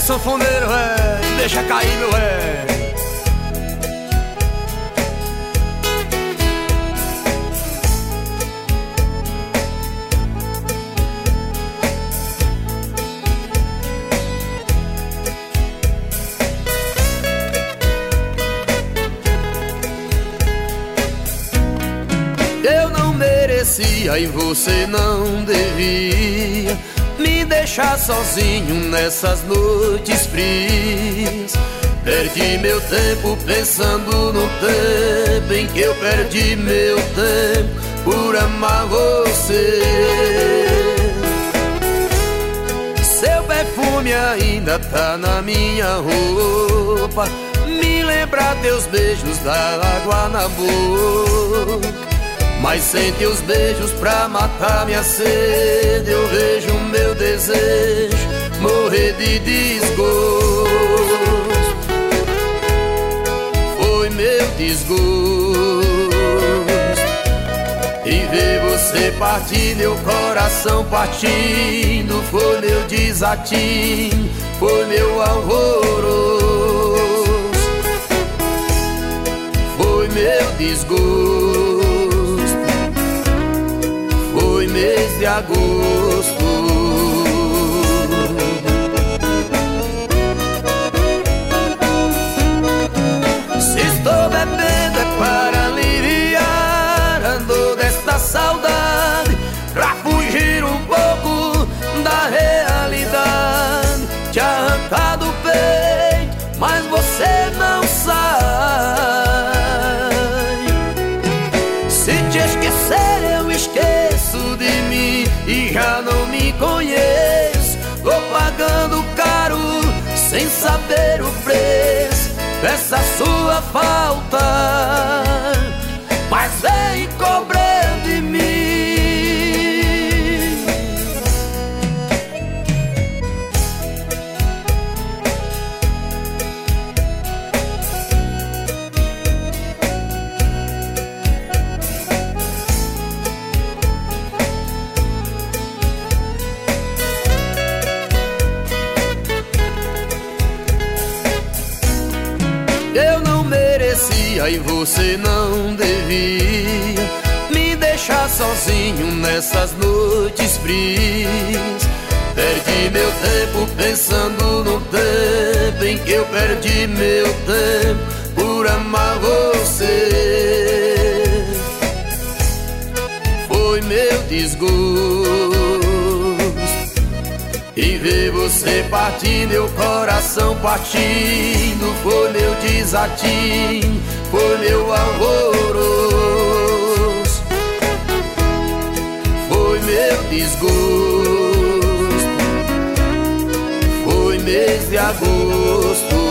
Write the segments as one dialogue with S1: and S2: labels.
S1: sanfoneiro, deixa cair, meu Eu não merecia e você não devia me deixar sozinho nessas noites frias. Perdi meu tempo pensando no tempo em que eu perdi meu tempo por amar você. Seu perfume ainda tá na minha roupa, me lembra teus beijos, da água na boca. Mas sem teus beijos pra matar minha sede, eu vejo o meu desejo morrer de desgosto. Foi meu desgosto e ver você partir, meu coração partindo. Foi meu desatino, foi meu alvoroço. Foi meu desgosto, foi mês de agosto. Se estou bebendo é para aliviar a dor desta saudade, pra fugir um pouco da realidade. Te arrancar do peito, mas você não sai. Se te esquecer eu esqueço de mim e já não me conheço. Tô pagando caro sem saber o preço dessa sua falta, mas vem cobrando de mim. Eu não merecia e você não devia me deixar sozinho nessas noites frias. Perdi meu tempo pensando no tempo em que eu perdi meu tempo por amar você. Foi meu desgosto e ver você partir, meu coração partindo. Foi meu desatino, foi meu alvoroço. Foi meu desgosto, foi mês de agosto.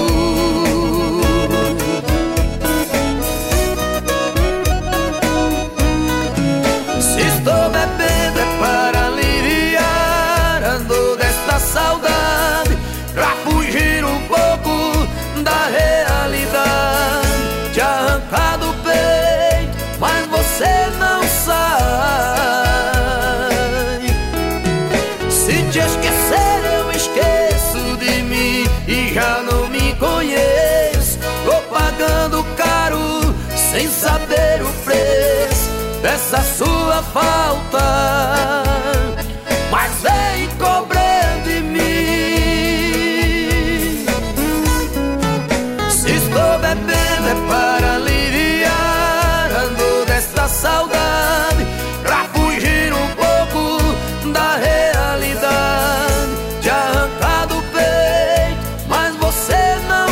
S1: Se estou bebendo é para aliviar a dor desta saudade, pra fugir um pouco da realidade. Te arrancar do peito, mas você não sai. Se te esquecer eu esqueço de mim e já não me conheço. Tô pagando caro sem saber o preço dessa sua falta, mas vem cobrando de mim. Se estou bebendo é para aliviar a dor desta saudade, pra fugir um pouco da realidade. Te arrancar do peito, mas você não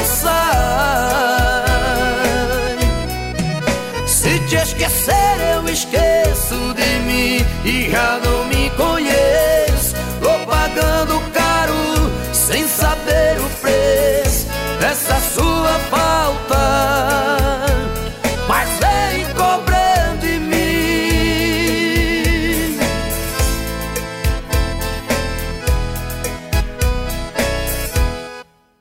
S1: sai. Se te esquecer eu esqueço de mim e já não me conheço. Tô pagando caro sem saber o preço dessa sua falta,